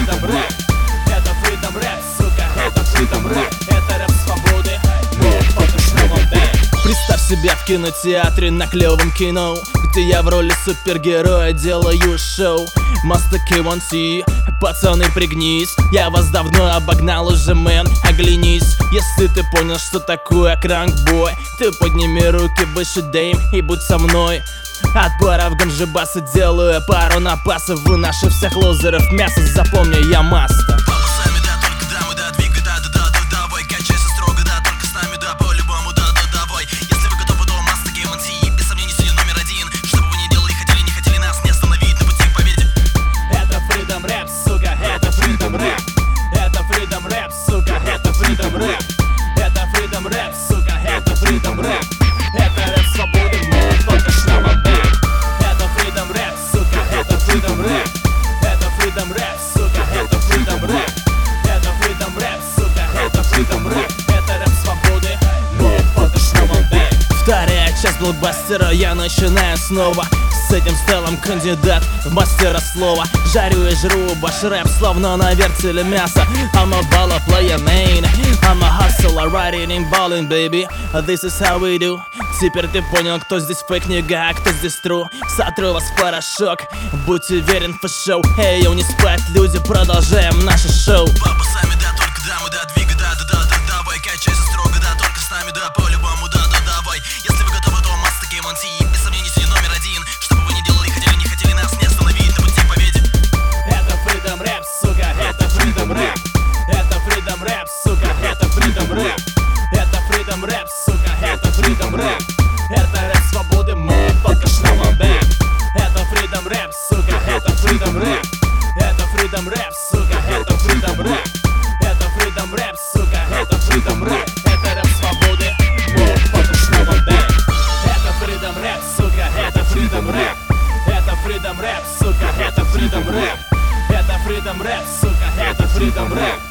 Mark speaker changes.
Speaker 1: freedom рэп. Это freedom рэп, сука, это freedom рэп. Это рэп свободы, но только с новым бэк. Представь себя в кинотеатре на клёвом кино, где я в роли супергероя делаю шоу. Master K1C, пацаны, пригнись. Я вас давно обогнал уже, мэн, оглянись. Если ты понял, что такое кранкбой, ты подними руки выше, дэйм, и будь со мной. От бара в ганджибасы делаю пару напасов. Вы наши всех лозеров мясо, запомни, я мастер. Это freedom рэп, сука, это freedom рэп. Это рэп свободы, мол, только с новым бэк. Это freedom рэп, сука, это freedom рэп. Это freedom рэп, сука, это freedom рэп. Это freedom рэп, сука, это freedom рэп. Это рэп свободы, мол, только с новым бэк. Вторая часть блокбастера, я начинаю снова. С этим стелом кандидат в мастера слова. Жарю и жру ваш рэп, словно на вертеле мясо. I'm a baller player, man. I'm a hustler, riding and balling, baby. This is how we do. Теперь ты понял, кто здесь фейк, нига, а кто здесь true. Сотру вас в порошок, будь уверен в шоу. Эй, не спать, люди, продолжаем наше шоу.
Speaker 2: Папа, сами, да, только да, мы, да, двигай, да, давай. Качайся строго, да, только с нами, да, по-любому, да, давай. Если вы готовы, то Master K1C, без сомнений, сегодня номер один. Что бы вы ни делали, хотели, не хотели, нас не остановить на пути к победе.
Speaker 1: Это freedom рэп, сука, это freedom рэп. Это freedom рэп, сука, это freedom рэп. Это freedom рэп, сука, это freedom рэп. Это рэп свободы, мол, только с новым бэк. Это freedom рэп, сука, это freedom рэп. Это freedom рэп, сука, это freedom рэп. Это freedom рэп, сука, это freedom рэп. Это рэп свободы, мол, только с новым бэк. Это freedom рэп, сука, это freedom рэп. Это freedom рэп, сука, это freedom рэп. Это freedom рэп, сука, это freedom рэп.